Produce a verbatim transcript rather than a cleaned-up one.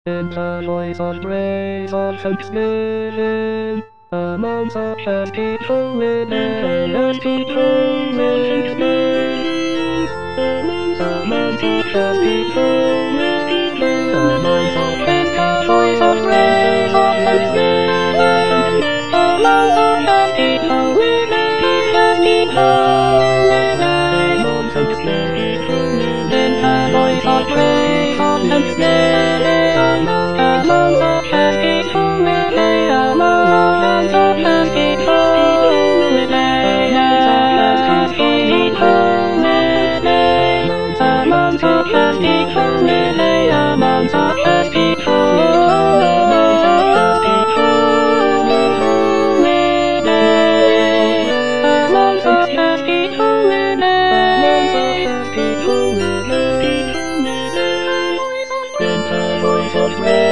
In the voice of praise of thanksgiving, among such as people with as people with his name. Among such as people with among such as the voice of praise of thanksgiving, among such as people with as people with among such as people with in the voice of praise of thanksgiving. Among such as people with among such as people with as people with among such as people with among such as people among such as people with among such as people with among such as people with voice of praise.